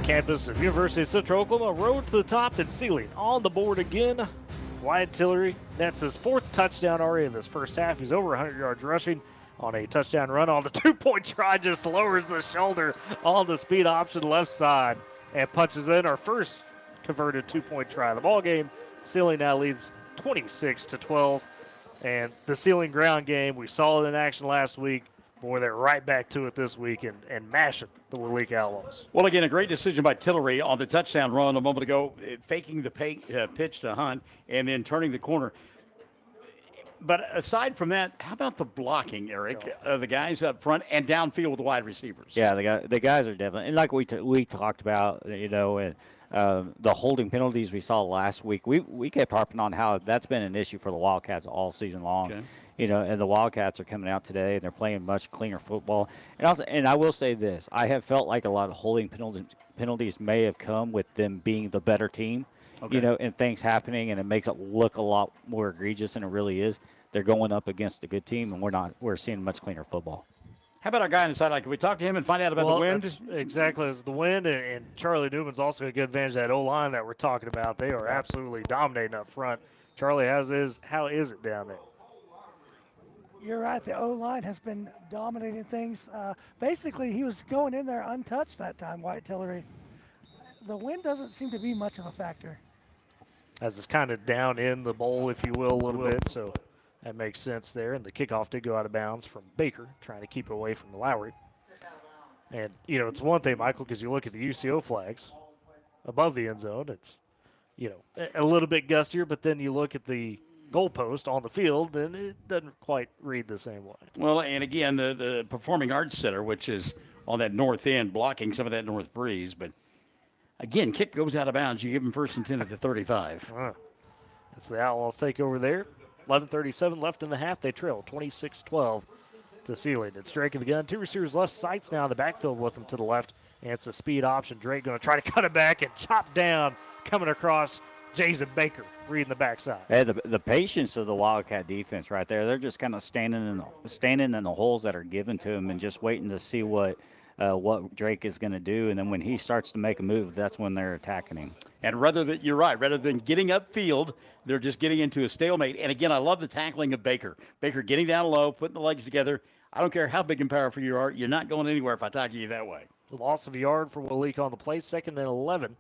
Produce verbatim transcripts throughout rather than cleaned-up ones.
campus of University of Central Oklahoma. Road to the top and Sealing on the board again. Wyatt Tillery, that's his fourth touchdown already in this first half. He's over one hundred yards rushing on a touchdown run. On the two-point try, just lowers the shoulder on the speed option left side and punches in our first converted two-point try of the ball game. Sealing now leads twenty-six to twelve. And the Sealing ground game, we saw it in action last week. Boy, they're right back to it this week and, and mashing the Waleak Outlaws. Well, again, a great decision by Tillery on the touchdown run a moment ago, faking the pay, uh, pitch to Hunt and then turning the corner. But aside from that, how about the blocking, Eric? Uh, the guys up front and downfield with the wide receivers. Yeah, the guy, the guys are definitely, and like we t- we talked about, you know, and uh, the holding penalties we saw last week. We we kept harping on how that's been an issue for the Wildcats all season long. Okay. You know, and the Wildcats are coming out today and they're playing much cleaner football. And also, and I will say this: I have felt like a lot of holding penalties penalties may have come with them being the better team. Okay. You know, and things happening, and it makes it look a lot more egregious than it really is. They're going up against a good team, and we're not. We're seeing much cleaner football. How about our guy on the sideline? Can we talk to him and find out about well, the wind? That's exactly, as the wind, and, and Charlie Newman's also going to get advantage of that O-line that we're talking about. They are absolutely dominating up front. Charlie, how's is how is it down there? You're right. The O-line has been dominating things. Uh, basically, he was going in there untouched that time, Wyatt Tillery. The wind doesn't seem to be much of a factor. As it's kind of down in the bowl, if you will, a little bit, so that makes sense there. And the kickoff did go out of bounds from Baker, trying to keep it away from the Lowry. And, you know, it's one thing, Michael, because you look at the U C O flags above the end zone, it's, you know, a little bit gustier, but then you look at the goalpost on the field, and it doesn't quite read the same way. Well, and again, the, the Performing Arts Center, which is on that north end, blocking some of that north breeze. But, again, kick goes out of bounds. You give them first and ten at the thirty-five. Uh, that's the Outlaws take over there. eleven thirty-seven left in the half. They trail twenty-six twelve to Sealing. It's Drake in the gun. Two receivers left. Sights now in the backfield with them to the left. And it's a speed option. Drake going to try to cut it back and chop down coming across Jason Baker, reading the backside. Hey, the the patience of the Wildcat defense right there. They're just kind of standing in the, standing in the holes that are given to them and just waiting to see what uh, what Drake is going to do. And then when he starts to make a move, that's when they're attacking him. And rather than, you're right, rather than getting upfield, they're just getting into a stalemate. And again, I love the tackling of Baker. Baker getting down low, putting the legs together. I don't care how big and powerful you are, you're not going anywhere if I tackle you that way. The loss of a yard for Waleak on the play. Second and eleven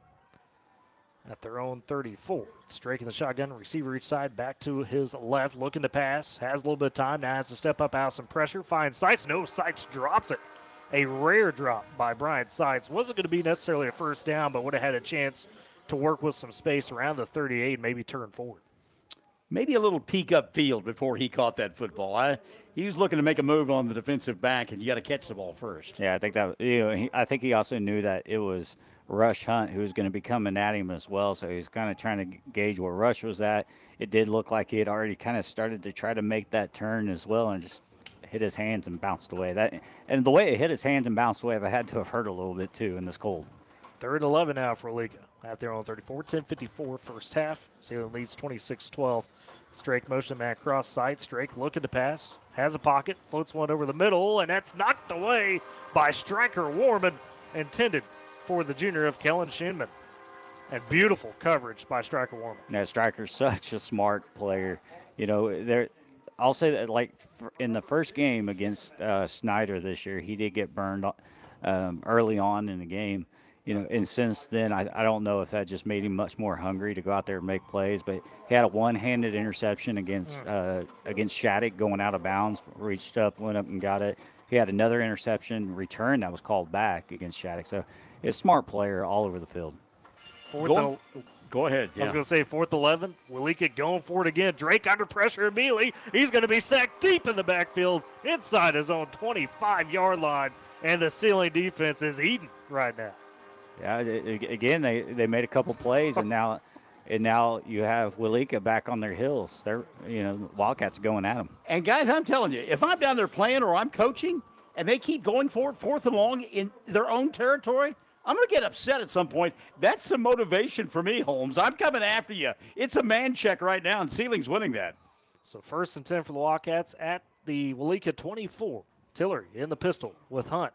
at their own thirty-four. Drake in the shotgun, receiver each side, back to his left, looking to pass. Has a little bit of time, now has to step up, out some pressure, finds Sights. No, Sights drops it. A rare drop by Brian Sights. Wasn't going to be necessarily a first down, but would have had a chance to work with some space around the thirty-eight, maybe turn forward. Maybe a little peek upfield before he caught that football. I, he was looking to make a move on the defensive back, and you got to catch the ball first. Yeah, I think that you know, he, I think he also knew that it was Rush Hunt who was going to be coming at him as well, so he's kind of trying to gauge where Rush was at. It did look like he had already kind of started to try to make that turn as well, and just hit his hands and bounced away. That and the way it hit his hands and bounced away, that had to have hurt a little bit too in this cold. Third and eleven now for Liga. Out there on thirty-four, ten fifty-four first half. Salem leads twenty-six twelve. Drake motion man cross sights. Drake looking to pass. Has a pocket. Floats one over the middle, and that's knocked away by Striker Warman, intended for the junior of Kellen Shinman. And beautiful coverage by Striker Warman. Yeah, Striker's such a smart player. You know, there. I'll say that, like, in the first game against uh, Snyder this year, he did get burned um, early on in the game. You know, and since then, I, I don't know if that just made him much more hungry to go out there and make plays. But he had a one-handed interception against uh, against Shattuck going out of bounds, reached up, went up and got it. He had another interception return that was called back against Shattuck. So he's a smart player all over the field. Fourth Go, and, go ahead. Yeah. I was going to say fourth eleven. Walika going for it again. Drake under pressure immediately. He's going to be sacked deep in the backfield inside his own twenty-five-yard line. And the Sealing defense is eating right now. Yeah, again, they, they made a couple plays, and now and now you have Walika back on their heels. They're, you know, Wildcats going at them. And, guys, I'm telling you, if I'm down there playing or I'm coaching and they keep going for it fourth and long in their own territory, I'm going to get upset at some point. That's some motivation for me, Holmes. I'm coming after you. It's a man check right now, and Sealing's winning that. So first and ten for the Wildcats at the Walika twenty-four. Tillery in the pistol with Hunt.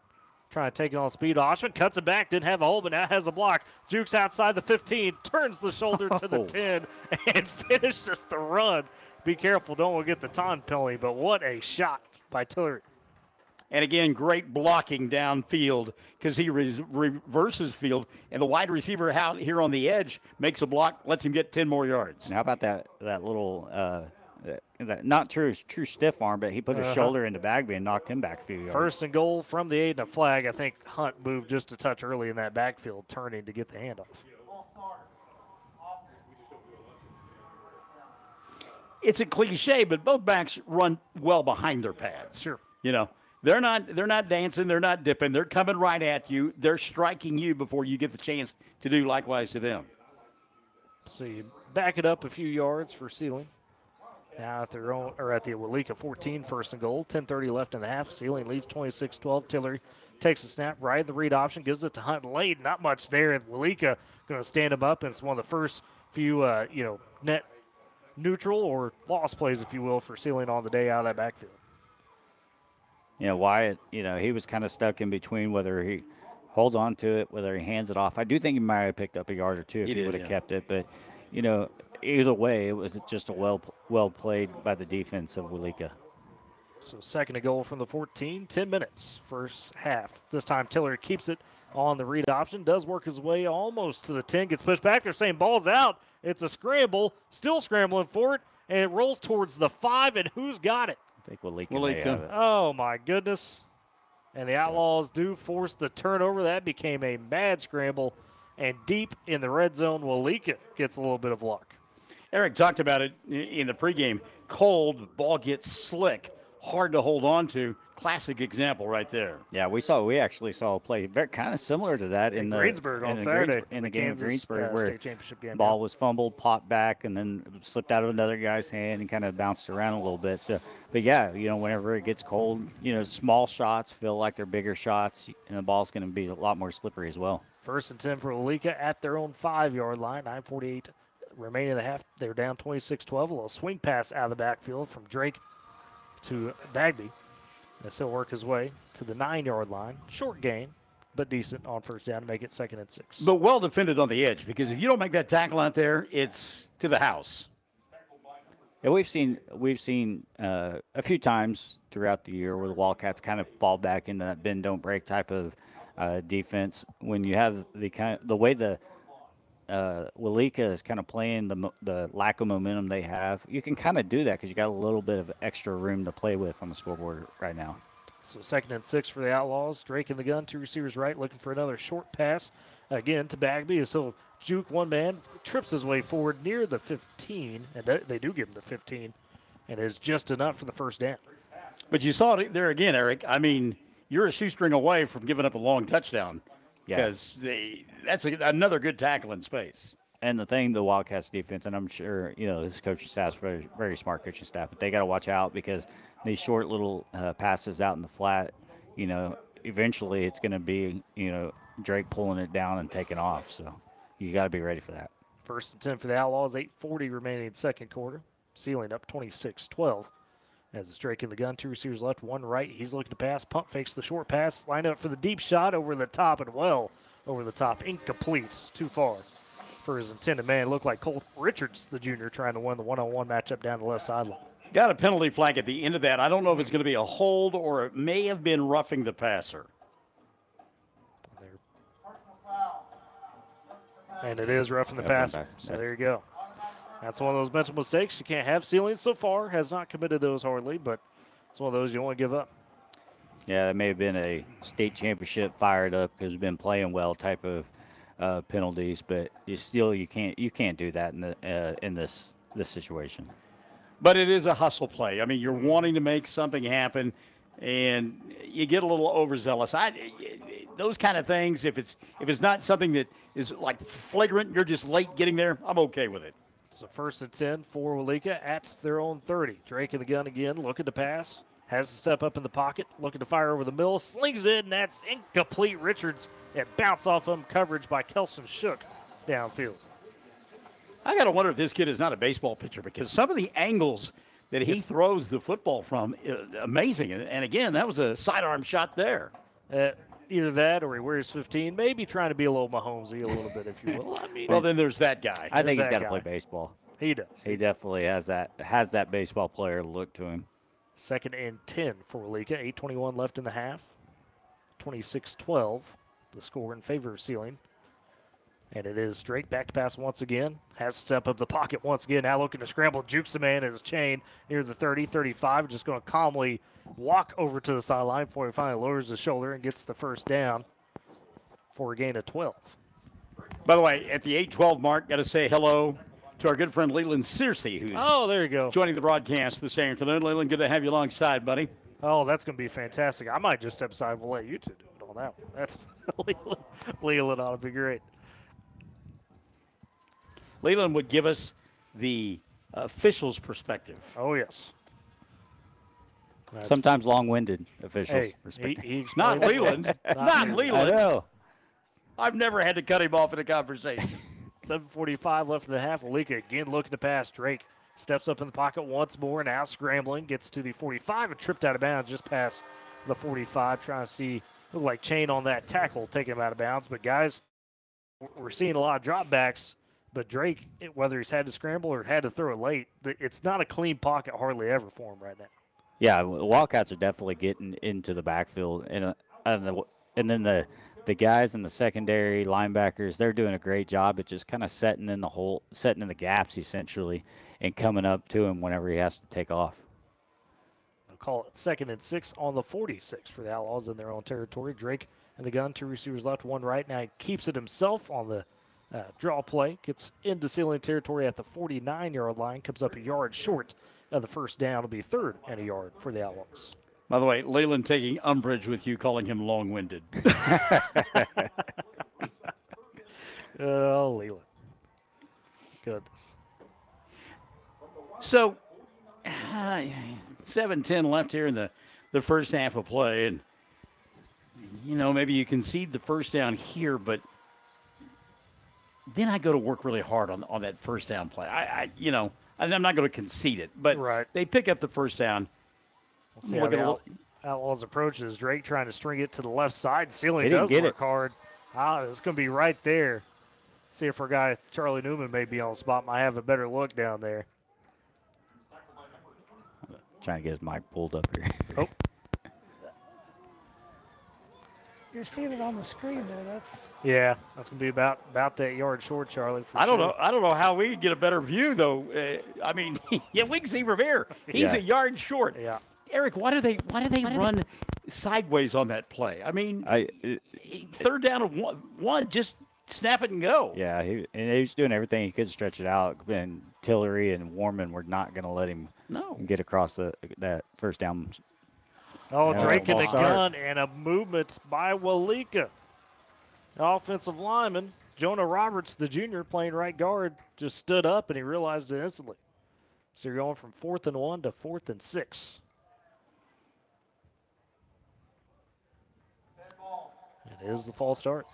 trying to take it on speed. Oshman cuts it back, didn't have a hole, but now has a block. Jukes outside the fifteen, turns the shoulder to the Oh. ten, and finishes the run. Be careful, don't want to get the taunt penalty, but what a shot by Tillery. And again, great blocking downfield because he res- reverses field, and the wide receiver out here on the edge makes a block, lets him get ten more yards. And how about that that little uh, that, not true true stiff arm, but he put his Uh-huh. shoulder into Bagby and knocked him back a few yards. First and goal from the eight and a flag. I think Hunt moved just a touch early in that backfield, turning to get the handoff. It's a cliche, but both backs run well behind their pads. Sure. You know, they're not they're not dancing, they're not dipping, they're coming right at you. They're striking you before you get the chance to do likewise to them. So you back it up a few yards for Sealing. Now at their own, or at the Walika fourteen, first and goal. ten thirty left in the half. Sealing leads twenty-six twelve. Tillery takes a snap, right in the read option, gives it to Hunt late. Not much there. And Walika going to stand him up, and it's one of the first few, uh, you know, net neutral or lost plays, if you will, for Sealing on the day out of that backfield. You know, Wyatt, you know, he was kind of stuck in between whether he holds on to it, whether he hands it off. I do think he might have picked up a yard or two if He he, did, would have yeah. kept it. But, you know, either way, it was just a well well played by the defense of Walika. So second and goal from the fourteen, ten minutes, first half. This time Tillery keeps it on the read option, does work his way almost to the ten, gets pushed back. They're saying ball's out. It's a scramble, still scrambling for it, and it rolls towards the five, and who's got it? I think Walika, Walika. may have it. Oh, my goodness. And the Outlaws do force the turnover. That became a mad scramble, and deep in the red zone, Walika gets a little bit of luck. Eric talked about it i- in the pregame. Cold, ball gets slick, hard to hold on to. Classic example right there. Yeah, we saw. We actually saw a play very kind of similar to that in, In the Greensburg on in the Saturday, Greensburg- in the, the game Kansas, of Greensburg, uh, where state championship game, ball yeah. was fumbled, popped back, and then slipped out of another guy's hand and kind of bounced around a little bit. So, but yeah, you know, whenever it gets cold, you know, small shots feel like they're bigger shots, and the ball's going to be a lot more slippery as well. First and ten for Walika at their own five-yard line. nine forty-eight remaining in the half. They're down twenty-six twelve. A little swing pass out of the backfield from Drake to Bagby. And still work his way to the nine-yard line. Short gain, but decent on first down to make it second and six. But well defended on the edge because if you don't make that tackle out there, it's to the house. Yeah, we've seen we've seen uh, a few times throughout the year where the Wildcats kind of fall back into that bend don't break type of uh, defense. When you have the kind of, the way the uh, Walika is kind of playing the mo- the lack of momentum they have, you can kind of do that because you got a little bit of extra room to play with on the scoreboard right now. So second and six for the Outlaws. Drake in the gun, two receivers right, looking for another short pass. Again to Bagby as he'll juke one man, trips his way forward near the fifteen, and they- they do give him the fifteen, and is just enough for the first down. But you saw it there again, Eric. I mean, you're a shoestring away from giving up a long touchdown Yeah. because that's a, another good tackle in space. And the thing, the Wildcats defense, and I'm sure, you know, this coaching staff's very, very smart coaching staff, but they got to watch out because these short little uh, passes out in the flat, you know, eventually it's going to be, you know, Drake pulling it down and taking off. So you got to be ready for that. First and ten for the Outlaws, eight forty remaining in second quarter. Sealing up twenty-six twelve. As it's Drake in the gun, two receivers left, one right. He's looking to pass, pump fakes the short pass, line up for the deep shot over the top and well over the top. Incomplete, too far for his intended man. Looked like Colt Richards, the junior, trying to win the one-on-one matchup down the left sideline. Got a penalty flag at the end of that. I don't know if it's going to be a hold or it may have been roughing the passer. And it is roughing the Roughing the passer. passer. So there you go. That's one of those mental mistakes you can't have. Sealing so far has not committed those hardly, but it's one of those you don't want to give up. Yeah, it may have been a state championship fired up because we've been playing well type of uh, penalties, but you still you can't you can't do that in the uh, in this this situation. But it is a hustle play. I mean, you're wanting to make something happen, and you get a little overzealous. I, those kind of things, if it's if it's not something that is like flagrant, you're just late getting there, I'm okay with it. So first and ten for Walika at their own thirty. Drake in the gun again, looking to pass. Has to step up in the pocket, looking to fire over the middle. Slings it, and that's incomplete. Richards, it bounced off him. Coverage by Kelson Shook downfield. I got to wonder if this kid is not a baseball pitcher because some of the angles that he throws the football from, uh, amazing. And, and again, that was a sidearm shot there. Uh, Either that or he wears fifteen, maybe trying to be a little Mahomesy a little bit, if you will. I mean, Well, then there's that guy. I think There's he's got that to play guy. baseball. he does. He definitely has that has that baseball player look to him. Second and ten for Walika. eight twenty-one left in the half. twenty-six twelve, the score in favor of Sealing. And it is Drake back to pass once again. Has to step up the pocket once again. Now looking to scramble. Jukes the man in his chain near the thirty, thirty-five. Just going to calmly walk over to the sideline before he finally lowers his shoulder and gets the first down for a gain of twelve. By the way, at the eight twelve mark, got to say hello to our good friend Leland Searcy, who's Oh, there you go. joining the broadcast this afternoon. Leland, good to have you alongside, buddy. Oh, that's going to be fantastic. I might just step aside and we'll let you two do it on that one. That's Leland, Leland ought to be great. Leland would give us the official's perspective. Oh, yes. That's- Sometimes long-winded officials. Hey, he, respect- he Not explained- Leland. Not I Leland. know. I've never had to cut him off in a conversation. seven forty-five left in the half. Walika again looking to pass. Drake steps up in the pocket once more, now scrambling, gets to the forty-five and tripped out of bounds just past the forty-five, trying to see, look like Chain on that tackle, taking him out of bounds. But guys, we're seeing a lot of dropbacks, but Drake, whether he's had to scramble or had to throw it late, it's not a clean pocket hardly ever for him right now. Yeah, the Wildcats are definitely getting into the backfield, and uh, and, the, and then the the guys in the secondary linebackers, they're doing a great job at just kind of setting in the hole, setting in the gaps essentially, and coming up to him whenever he has to take off. They'll call it second and six on the forty-six for the Outlaws in their own territory. Drake in the gun, two receivers left, one right. Now he keeps it himself on the uh, draw play, gets into Sealing territory at the forty-nine-yard line, comes up a yard short of the first down. It'll be third and a yard for the Outlaws. By the way, Leland taking umbrage with you calling him long-winded. Oh, Leland. Goodness. So, uh, seven ten left here in the, the first half of play. And, you know, maybe you concede the first down here, but then I go to work really hard on, on that first down play. I, I you know, and I'm not going to concede it, but Right. they pick up the first down. We'll see how Look the at a Out- Outlaws approaches. Drake trying to string it to the left side. Sealing He didn't does get work it. hard. Ah, it's going to be right there. See if our guy Charlie Newman may be on the spot. Might have a better look down there. Trying to get his mic pulled up here. Oh, You're seeing it on the screen there. That's yeah, that's going to be about about that yard short, Charlie. For I don't sure. know. I don't know how we can get a better view, though. Uh, I mean, yeah, we can see from here. He's Yeah. a yard short. Yeah. Eric, why do they why do they run sideways on that play? I mean, I it, third down of one, one, just snap it and go. yeah, he and he was doing everything he could to stretch it out. And Tillery and Warman were not going to let him No. get across the that first down. Oh, Yeah, Drake in the false start. gun and a movement by Walika. The offensive lineman, Jonah Roberts, the junior, playing right guard, just stood up and he realized it instantly. So you're going from fourth and one to fourth and six. It is the false start.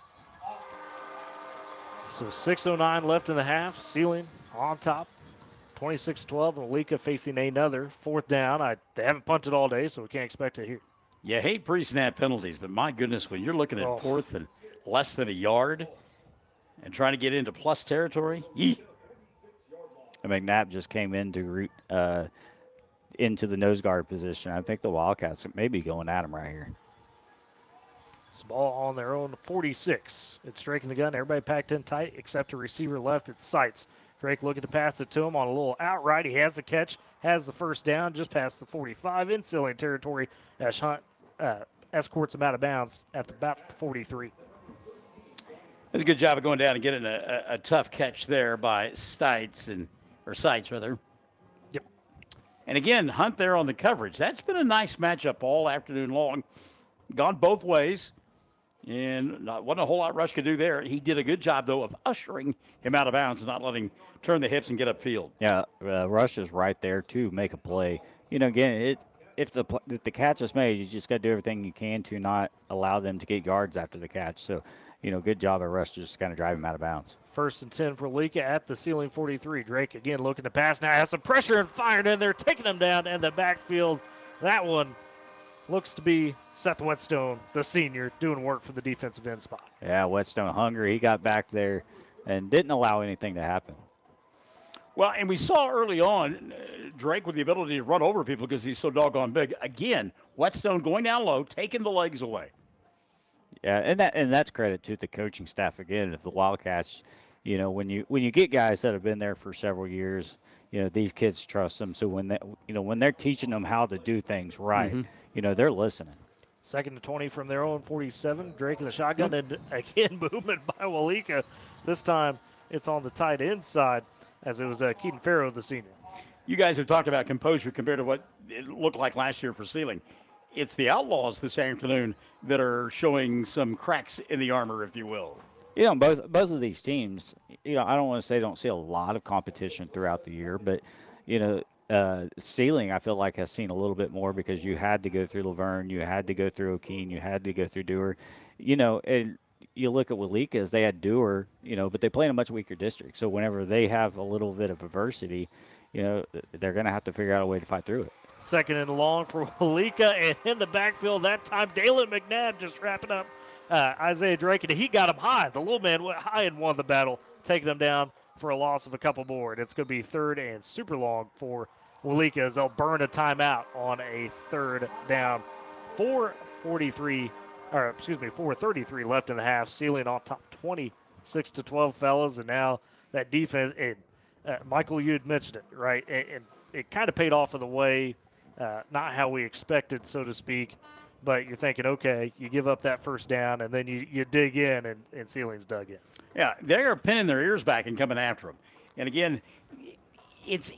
So six oh nine left in the half. Sealing on top. twenty-six twelve. Walika facing another fourth down. I, they haven't punted all day, so we can't expect it here. You hate pre-snap penalties, but my goodness, when you're looking at Oh. fourth and less than a yard and trying to get into plus territory, yee. And McNabb just came into root uh, into the nose guard position. I think the Wildcats may be going at him right here. It's ball on their own forty-six. It's Drake in the gun. Everybody packed in tight except a receiver left at Sights. Drake looking to pass it to him on a little outright. He has the catch, has the first down, just past the forty-five in Sealing territory as Hunt uh, escorts him out of bounds at the, about the forty-three. That's a good job of going down and getting a, a, a tough catch there by Stites and or Sights rather. Yep. And again, Hunt there on the coverage. That's been a nice matchup all afternoon long. Gone both ways. And not, wasn't a whole lot Rush could do there. He did a good job, though, of ushering him out of bounds and not letting him turn the hips and get upfield. Yeah, uh, Rush is right there to make a play. You know, again, it, if the pl- if the catch is made, you just got to do everything you can to not allow them to get yards after the catch. So, you know, good job at Rush to just kind of drive him out of bounds. First and ten for Walika at the Sealing forty-three. Drake again looking to pass. Now has some pressure and fired in there, taking him down in the backfield. That one looks to be Seth Whetstone, the senior, doing work for the defensive end spot. Yeah, Whetstone hungry. He got back there and didn't allow anything to happen. Well, and we saw early on uh, Drake with the ability to run over people because he's so doggone big. Again, Whetstone going down low, taking the legs away. Yeah, and that and that's credit to the coaching staff again of the Wildcats. You know, when you when you get guys that have been there for several years, you know, these kids trust them. So when they, you know, when they're teaching them how to do things right, mm-hmm. you know, they're listening. Second to twenty from their own forty-seven. Drake in the shotgun, and again movement by Walika. This time it's on the tight end side, as it was uh, Keaton Farrow, the senior. You guys have talked about composure compared to what it looked like last year for Sealing. It's the Outlaws this afternoon that are showing some cracks in the armor, if you will. You know, both both of these teams, you know, I don't want to say they don't see a lot of competition throughout the year, but, you know, uh, Sealing, I feel like, has seen a little bit more because you had to go through Laverne, you had to go through O'Keene, you had to go through Dewar. You know, and you look at Walika's, they had Dewar, you know, but they play in a much weaker district. So whenever they have a little bit of adversity, you know, they're going to have to figure out a way to fight through it. Second and long for Walika, and in the backfield that time, Dalen McNabb just wrapping up uh, Isaiah Drake, and he got him high. The little man went high and won the battle, taking him down for a loss of a couple more. And it's going to be third and super long for Walika as they'll burn a timeout on a third down. four forty-three, or excuse me, four thirty-three left in the half. Sealing on top, twenty-six to twelve, fellas, and now that defense. And uh, Michael, you had mentioned it, right? And, and it kind of paid off in the way. Uh, not how we expected, so to speak, but you're thinking, okay, you give up that first down, and then you, you dig in, and, and Sealing's dug in. Yeah, they're pinning their ears back and coming after them. And again, it's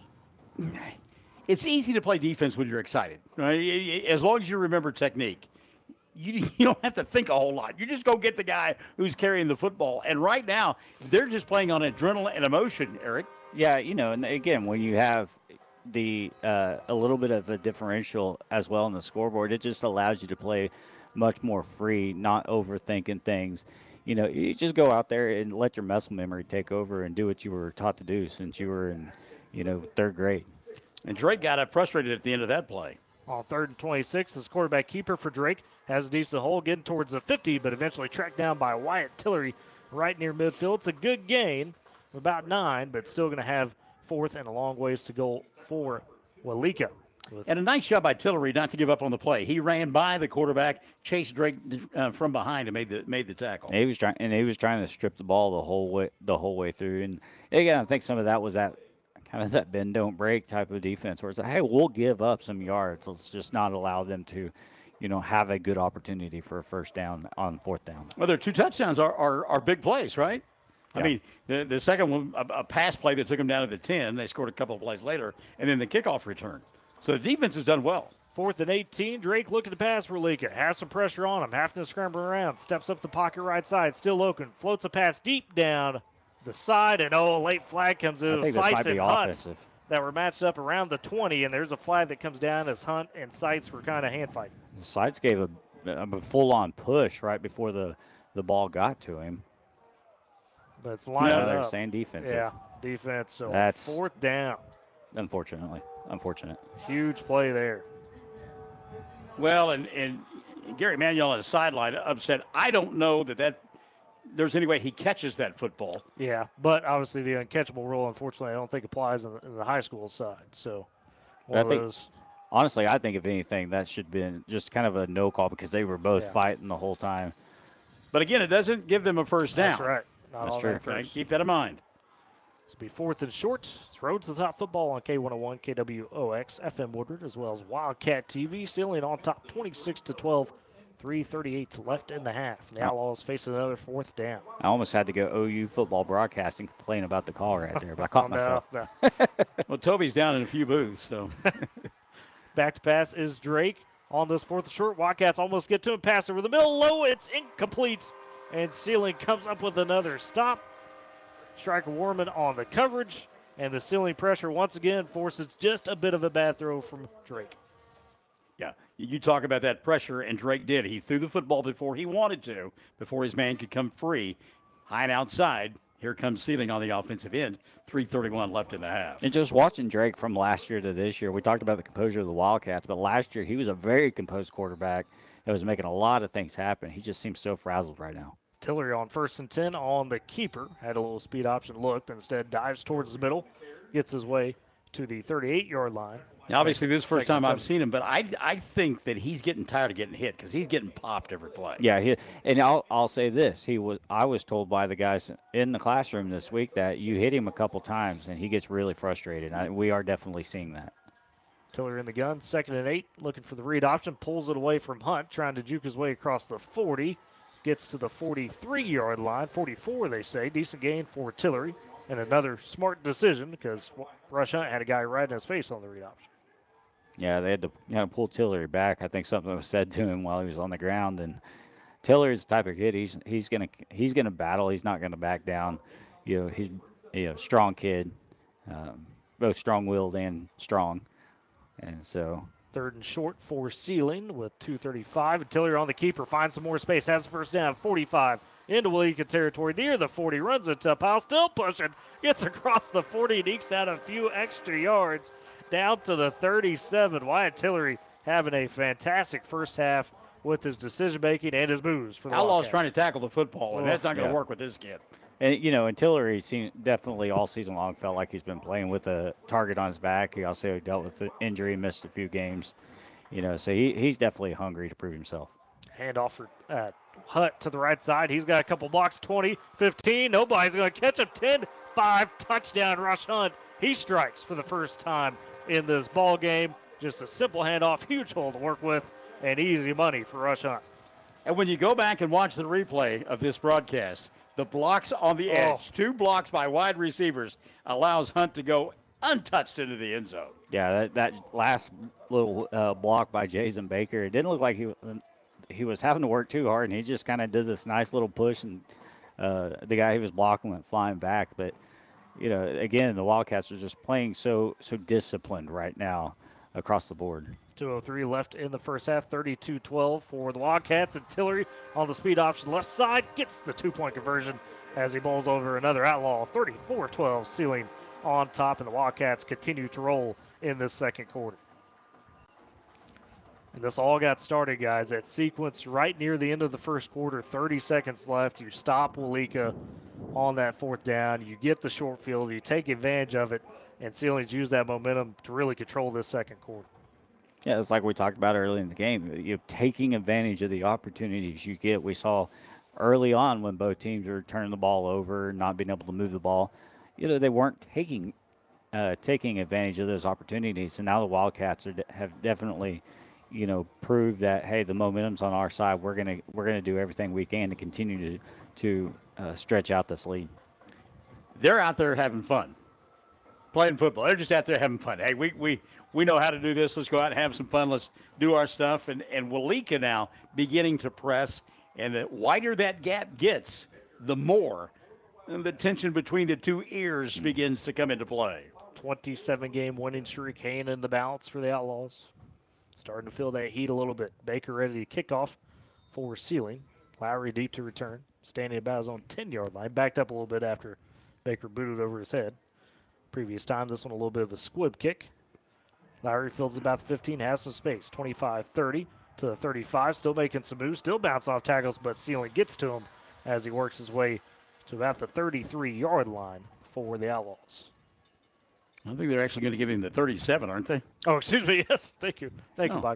it's easy to play defense when you're excited, right? As long as you remember technique. You, you don't have to think a whole lot. You just go get the guy who's carrying the football. And right now, they're just playing on adrenaline and emotion, Eric. Yeah, you know, and again, when you have the uh, a little bit of a differential as well on the scoreboard, it just allows you to play much more free, not overthinking things. You know, you just go out there and let your muscle memory take over and do what you were taught to do since you were in, you know, third grade. And Drake got up frustrated at the end of that play. On third and twenty-six, this quarterback keeper for Drake has a decent hole getting towards the fifty, but eventually tracked down by Wyatt Tillery right near midfield. It's a good gain, about nine, but still going to have fourth and a long ways to go for Walika. And a nice job by Tillery not to give up on the play. He ran by the quarterback, chased Drake uh, from behind, and made the made the tackle. And he was trying, and he was trying to strip the ball the whole way the whole way through. And again, I think some of that was that kind of that bend don't break type of defense, where it's like, hey, we'll give up some yards. Let's just not allow them to, you know, have a good opportunity for a first down on fourth down. Well, their two touchdowns are are, are big plays, right? Yeah. I mean, the the second one, a, a pass play that took them down to the ten. They scored a couple of plays later, and then the kickoff return. So the defense has done well. Fourth and eighteen, Drake looking to pass for Walika. Has some pressure on him, having to scramble around. Steps up the pocket right side, still open. Floats a pass deep down the side, and oh, a late flag comes in. I think this Sights might be and Hunt offensive. That were matched up around the twenty, and there's a flag that comes down as Hunt and Sights were kind of hand fighting. Sights gave a, a full-on push right before the, the ball got to him. But it's lined Yeah, up. they're saying defensive. Yeah, defense. So That's- fourth down. Unfortunately. Unfortunate. Huge play there. Well, and, and Gary Manuel on the sideline upset. I don't know that, that there's any way he catches that football. Yeah, but obviously the uncatchable rule, unfortunately, I don't think applies in the, in the high school side. So one I of think- those. Honestly, I think if anything, that should have been just kind of a no call because they were both Yeah. fighting the whole time. But again, it doesn't give them a first down. That's right. Not That's on true. that Right? first. Keep that in mind. This will be fourth and short. It's Road to the Top football on K one oh one, K W O X, F M Woodward, as well as Wildcat T V. Stealing on top twenty-six to twelve. three thirty-eight left in the half. The Outlaws face another fourth down. I almost had to go O U football broadcasting complain about the call right there, but I caught Oh, no, myself. no. Well, Toby's down in a few booths, so. Back to pass is Drake on this fourth and short. Wildcats almost get to him. Pass over the middle. Low. It's incomplete. And Sealing comes up with another stop. Striker Warman on the coverage. And the Sealing pressure once again forces just a bit of a bad throw from Drake. Yeah, you talk about that pressure, and Drake did. He threw the football before he wanted to, before his man could come free. High and outside, Here comes Sealing on the offensive end. three thirty-one left in the half. And just watching Drake from last year to this year, we talked about the composure of the Wildcats, but last year he was a very composed quarterback that was making a lot of things happen. He just seems so frazzled right now. Tillery on first and ten on the keeper. Had a little speed option look, but instead dives towards the middle, gets his way to the thirty-eight-yard line. Now, obviously, this is the first Second time and I've seen him, but I I think that he's getting tired of getting hit because he's getting popped every play. Yeah, he, and I'll I'll say this: he was I was told by the guys in the classroom this week that you hit him a couple times and he gets really frustrated. I, we are definitely seeing that. Tillery in the gun, second and eight, looking for the read option, pulls it away from Hunt, trying to juke his way across the forty, gets to the forty-three-yard line, forty-four they say, decent gain for Tillery, and another smart decision because Rush Hunt had a guy right in his face on the read option. Yeah, they had to you know, pull Tillery back. I think something was said to him while he was on the ground, and Tillery's the type of kid he's he's gonna he's gonna battle. He's not gonna back down. You know, he's you know strong kid, um, both strong-willed and strong, and so. Third and short for Sealing with two thirty-five. And Tillery on the keeper, finds some more space, has the first down, forty-five into Waleeka territory near the forty, runs it to Powell, still pushing, gets across the forty and ekes out a few extra yards down to the thirty-seven. Wyatt Tillery having a fantastic first half with his decision-making and his moves for the Outlaw's Wildcats. trying to tackle the football, and that's not going to Yeah. work with this kid. And, you know, and Tillery seemed definitely all season long felt like he's been playing with a target on his back. He also dealt with the injury, missed a few games. You know, so he, he's definitely hungry to prove himself. Handoff for uh, Hutt to the right side. He's got a couple blocks, twenty, fifteen. Nobody's going to catch him. ten five, touchdown, Rush Hunt. He strikes for the first time in this ball game. Just a simple handoff, huge hole to work with, and easy money for Rush Hunt. And when you go back and watch the replay of this broadcast, the blocks on the Oh. edge, two blocks by wide receivers, allows Hunt to go untouched into the end zone. Yeah, that, that last little uh, block by Jason Baker, it didn't look like he he was having to work too hard, and he just kind of did this nice little push, and uh, the guy he was blocking went flying back. But, you know, again, the Wildcats are just playing so so disciplined right now across the board. two oh three left in the first half, thirty-two twelve for the Wildcats, and Tillery on the speed option left side gets the two-point conversion as he bowls over another Outlaw, thirty-four twelve, Sealing on top, and the Wildcats continue to roll in this second quarter. And this all got started, guys. That sequence right near the end of the first quarter, thirty seconds left. You stop Waleeka on that fourth down. You get the short field. You take advantage of it, and Sealing's used that momentum to really control this second quarter. Yeah, it's like we talked about early in the game. You're taking advantage of the opportunities you get. We saw early on when both teams were turning the ball over, not being able to move the ball. You know, they weren't taking uh, taking advantage of those opportunities, and now the Wildcats are, have definitely, you know, proved that hey, the momentum's on our side. We're gonna we're gonna do everything we can to continue to to uh, stretch out this lead. They're out there having fun, playing football. They're just out there having fun. Hey, we we we know how to do this. Let's go out and have some fun. Let's do our stuff. And and Waleeka now beginning to press, and the wider that gap gets, the more and the tension between the two ears begins to come into play. twenty-seven game winning streak hanging in the balance for the Outlaws. Starting to feel that heat a little bit. Baker ready to kick off for Sealing. Lowry deep to return. Standing about his own ten-yard line. Backed up a little bit after Baker booted over his head. Previous time, this one a little bit of a squib kick. Lowry fields about the fifteen, has some space. twenty-five thirty to the thirty-five. Still making some moves. Still bounce off tackles, but Sealing gets to him as he works his way to about the thirty-three-yard line for the Outlaws. I think they're actually going to give him the thirty-seven, aren't they? Oh, excuse me. Yes, thank you. Thank Oh. you, Mike.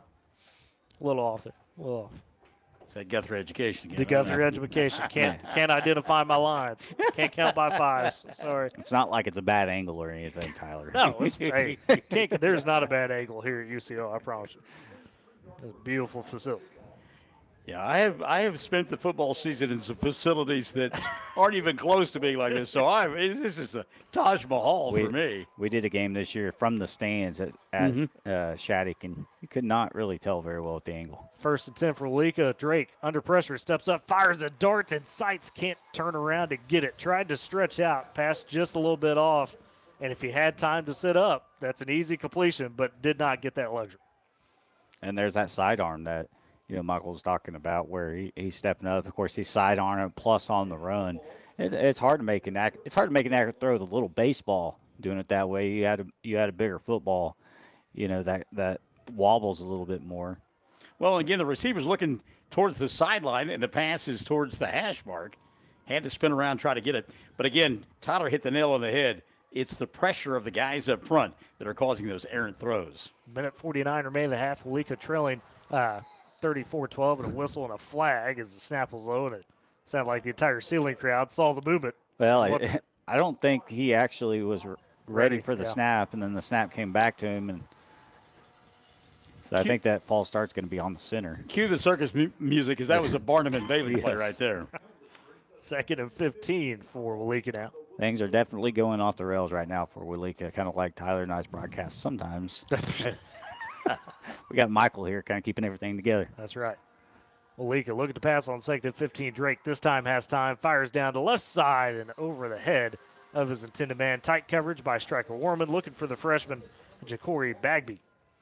A little off there. A little off. It's that Guthrie education again. The right? Guthrie education. Can't can't identify my lines. Can't count by fives. Sorry. It's not like it's a bad angle or anything, Tyler. No, it's, hey, can't, there's not a bad angle here at U C O, I promise you. It's a beautiful facility. Yeah, I have I have spent the football season in some facilities that aren't even close to being like this. So I this is the Taj Mahal we, for me. We did a game this year from the stands at, at Mm-hmm. uh, Shattuck, and you could not really tell very well at the angle. First and ten for Waleeka. Drake under pressure, steps up, fires a dart, and Sights can't turn around to get it. Tried to stretch out, passed just a little bit off. And if he had time to sit up, that's an easy completion, but did not get that luxury. And there's that sidearm that, you know, Michael was talking about where he, he's stepping up. Of course, he's sidearming plus on the run. It, it's hard to make an ac- it's hard to make an accurate throw with a little baseball doing it that way. You had a you had a bigger football, you know that that wobbles a little bit more. Well, again, the receiver's looking towards the sideline, and the pass is towards the hash mark. Had to spin around, try to get it. But again, Tyler hit the nail on the head. It's the pressure of the guys up front that are causing those errant throws. Minute forty-nine remaining in the half. Walika trailing uh, thirty-four twelve, and a whistle and a flag as the snap was low, and it sounded like the entire ceiling crowd saw the movement. Well, I, What- I don't think he actually was r- ready Ready, for the yeah. snap, and then the snap came back to him, and so I Cue- think that false start's going to be on the center. Cue the circus mu- music, because that was a Barnum and Bailey play Yes. right there. Second and fifteen for Walika now. Things are definitely going off the rails right now for Walika, kind of like Tyler and I's broadcast sometimes. We got Michael here kind of keeping everything together. That's right. Walika looking to pass on second and fifteen. Drake this time has time, fires down the left side and over the head of his intended man. Tight coverage by Striker Warman, looking for the freshman, Ja'Cory Bagby.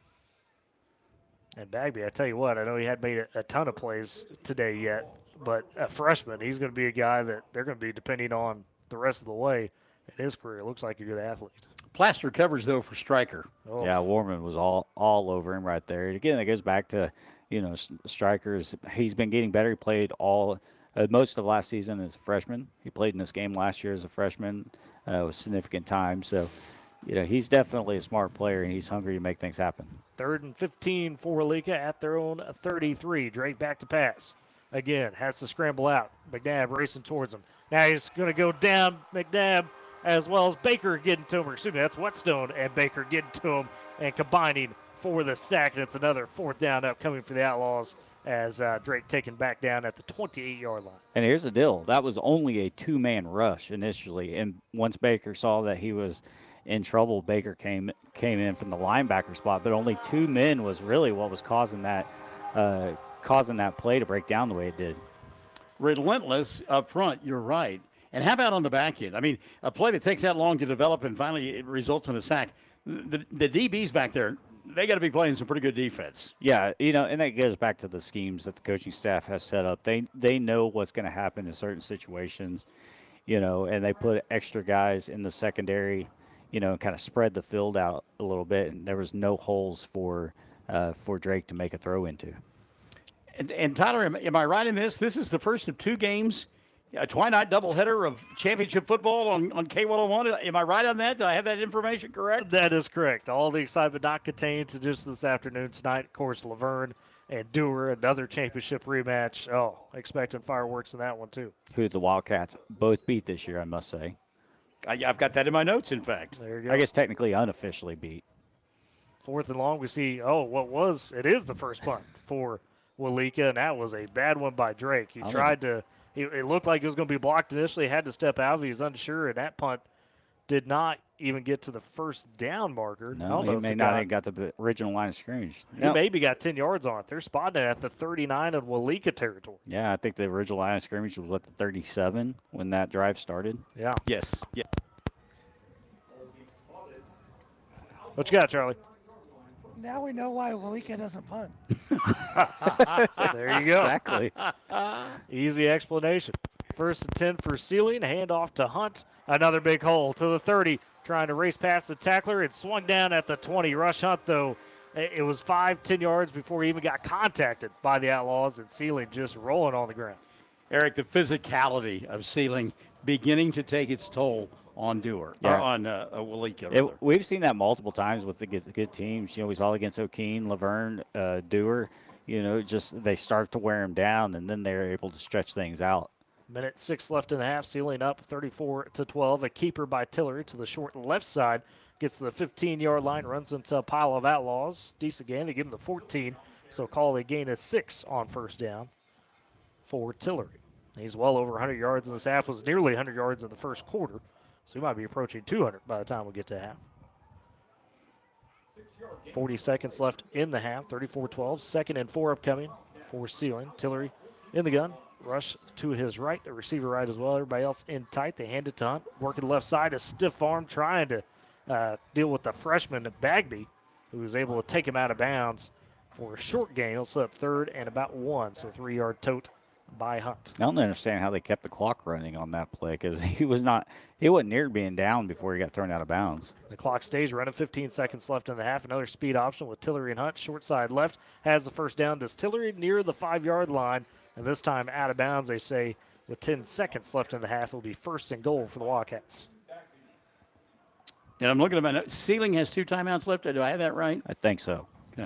And Bagby, I tell you what, I know he hadn't made a, a ton of plays today yet, but a freshman, he's going to be a guy that they're going to be depending on the rest of the way in his career. Looks like a good athlete. Plaster coverage, though, for Stryker. Oh, Yeah, Warman was all all over him right there. Again, it goes back to, you know, s- strikers. He's been getting better. He played all uh, most of last season as a freshman. He played in this game last year as a freshman uh, with significant time. So, you know, he's definitely a smart player, and he's hungry to make things happen. Third and fifteen for Walika at their own thirty-three. Drake back to pass. Again, has to scramble out. McNabb racing towards him. Now he's going to go down. McNabb as well as Baker getting to him. Or excuse me, that's Whetstone and Baker getting to him and combining for the sack. And it's another fourth down upcoming for the Outlaws as uh, Drake taken back down at the twenty-eight-yard line. And here's the deal. That was only a two-man rush initially. And once Baker saw that he was in trouble, Baker came came in from the linebacker spot. But only two men was really what was causing that uh, causing that play to break down the way it did. Relentless up front, you're right. And how about on the back end? I mean, a play that takes that long to develop and finally it results in a sack. The, the D Bs back there, they got to be playing some pretty good defense. Yeah, you know, and that goes back to the schemes that the coaching staff has set up. They they know what's going to happen in certain situations, you know, and they put extra guys in the secondary, you know, and kind of spread the field out a little bit. And there was no holes for uh, for Drake to make a throw into. And, and Tyler, am, am I right in this? This is the first of two games, a Twilight doubleheader of championship football on, on K one oh one. Am I right on that? Do I have that information correct? That is correct. All the excitement not contained to just this afternoon tonight. Of course, Laverne and Dewar, another championship rematch. Oh, expecting fireworks in that one, too. Who the Wildcats both beat this year, I must say. I, I've got that in my notes, in fact. There you go. I guess technically unofficially beat. Fourth and long, we see, oh, what was, it is the first punt for Walika, and that was a bad one by Drake. He I don't tried to, he, it looked like it was going to be blocked initially, had to step out, he was unsure, and that punt did not even get to the first down marker. I No, don't know he if may it not got- have got the original line of scrimmage. He No. maybe got ten yards on it. They're spotting it at the thirty-nine of Walika territory. Yeah, I think the original line of scrimmage was, what, the thirty-seven when that drive started? Yeah. Yes. Yeah. What you got, Charlie? Now we know why Walika doesn't punt. There you go. Exactly. Easy explanation. First and ten for Sealing. Handoff to Hunt. Another big hole to the thirty. Trying to race past the tackler. It swung down at the twenty. Rush Hunt, though, it it was five, ten yards before he even got contacted by the Outlaws, and Sealing just rolling on the ground. Eric, the physicality of Sealing beginning to take its toll on Dewar, Yeah. or on uh, uh, Walika. It, rather. we've seen that multiple times with the good, the good teams. You know, we saw it against O'Keene, Laverne, uh, Dewar. You know, just they start to wear him down, and then they're able to stretch things out. Minute six left in the half. Sealing up thirty-four to twelve. A keeper by Tillery to the short left side. Gets to the fifteen-yard line. Runs into a pile of Outlaws. Decent gain. They give him the fourteen. So call a gain of six on first down for Tillery. He's well over one hundred yards in this half. Was nearly one hundred yards in the first quarter. So he might be approaching two hundred by the time we get to half. forty seconds left in the half. thirty-four twelve. Second and four upcoming for Sealing. Tillery in the gun. Rush to his right. The receiver right as well. Everybody else in tight. They hand it to Hunt. Working left side. A stiff arm trying to uh, deal with the freshman Bagby, who was able to take him out of bounds for a short gain. He'll set up third and about one. So three-yard tote by Hunt. I don't understand how they kept the clock running on that play because he was not, he wasn't near being down before he got thrown out of bounds. The clock stays running, fifteen seconds left in the half. Another speed option with Tillery and Hunt. Short side left has the first down. Does Tillery near the five-yard line, and this time out of bounds, they say, with ten seconds left in the half. It'll be first and goal for the Wildcats. And I'm looking at my notes. Ceiling has two timeouts left. Do I have that right? I think so. Okay.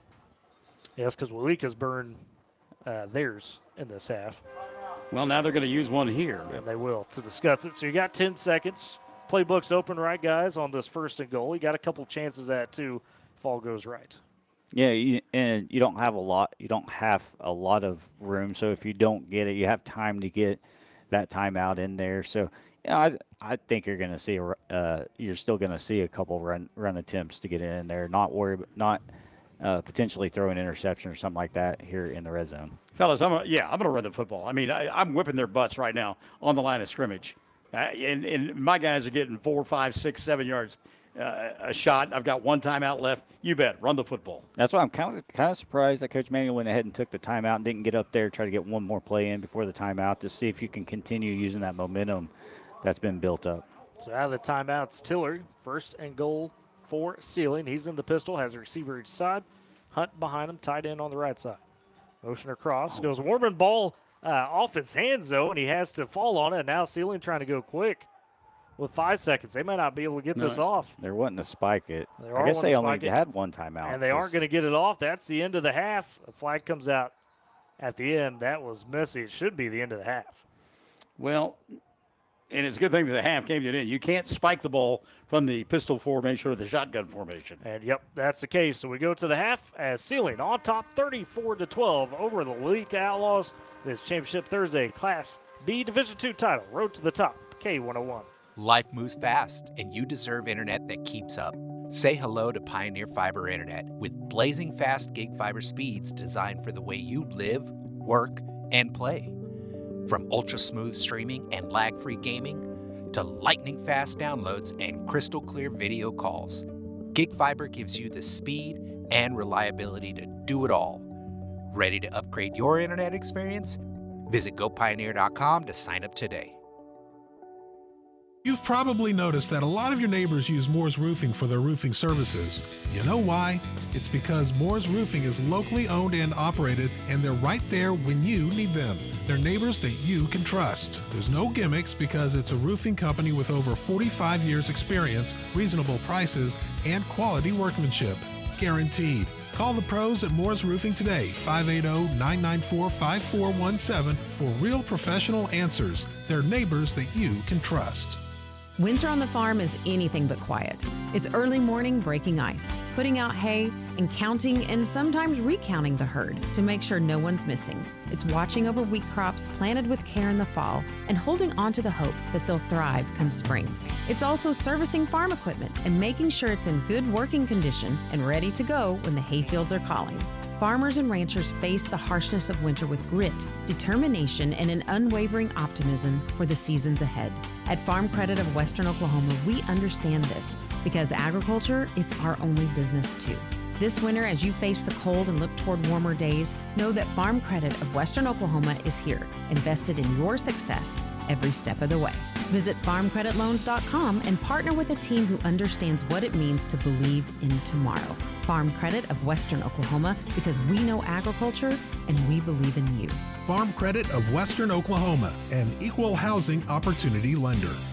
Yes, because Waleeka's burned uh, theirs in this half. Well, now they're going to use one here. And they will to discuss it. So you got ten seconds. Playbook's open, right, guys, on this first and goal. You got a couple chances at two if all goes right. Yeah, you, and you don't have a lot. You don't have a lot of room. So if you don't get it, you have time to get that timeout in there. So you know, I I think you're going to see a, uh, you're still going to see a couple run run attempts to get it in there. Not worry, not uh, potentially throw an interception or something like that here in the red zone. Fellas, I'm a, yeah, I'm going to run the football. I mean, I, I'm whipping their butts right now on the line of scrimmage, uh, and and my guys are getting four, five, six, seven yards. Uh, a shot. I've got one timeout left. You bet. Run the football. That's why I'm kind of kind of surprised that Coach Manuel went ahead and took the timeout and didn't get up there, try to get one more play in before the timeout to see if you can continue using that momentum that's been built up. So out of the timeouts, Tillery, first and goal for Ceiling. He's in the pistol, has a receiver each side. Hunt behind him, tight end on the right side. Motion across. Oh. Goes Warman ball uh, off his hands, though, and he has to fall on it. Now Ceiling trying to go quick. With five seconds, they might not be able to get no, this off. They're wanting to spike it. They I guess they only had one timeout. And they aren't going to get it off. That's the end of the half. A flag comes out at the end. That was messy. It should be the end of the half. Well, and it's a good thing that the half came to an end. You can't spike the ball from the pistol formation or the shotgun formation. And, yep, that's the case. So we go to the half as Ceiling on top thirty-four to twelve over the Waleeka Outlaws. This championship Thursday Class B Division two title. Road to the top, K one oh one. Life moves fast, and you deserve internet that keeps up. Say hello to Pioneer Fiber Internet with blazing fast gig fiber speeds designed for the way you live, work, and play. From ultra-smooth streaming and lag-free gaming to lightning-fast downloads and crystal-clear video calls, Gig Fiber gives you the speed and reliability to do it all. Ready to upgrade your internet experience? Visit go pioneer dot com to sign up today. You've probably noticed that a lot of your neighbors use Moore's Roofing for their roofing services. You know why? It's because Moore's Roofing is locally owned and operated, and they're right there when you need them. They're neighbors that you can trust. There's no gimmicks because it's a roofing company with over forty-five years experience, reasonable prices, and quality workmanship. Guaranteed. Call the pros at Moore's Roofing today, five eight zero, nine nine four, five four one seven, for real professional answers. They're neighbors that you can trust. Winter on the farm is anything but quiet. It's early morning breaking ice, putting out hay, and counting and sometimes recounting the herd to make sure no one's missing. It's watching over wheat crops planted with care in the fall and holding on to the hope that they'll thrive come spring. It's also servicing farm equipment and making sure it's in good working condition and ready to go when the hayfields are calling. Farmers and ranchers face the harshness of winter with grit, determination, and an unwavering optimism for the seasons ahead. At Farm Credit of Western Oklahoma, we understand this because agriculture is our only business too. This winter, as you face the cold and look toward warmer days, know that Farm Credit of Western Oklahoma is here, invested in your success every step of the way. Visit farm credit loans dot com and partner with a team who understands what it means to believe in tomorrow. Farm Credit of Western Oklahoma, because we know agriculture and we believe in you. Farm Credit of Western Oklahoma, an equal housing opportunity lender.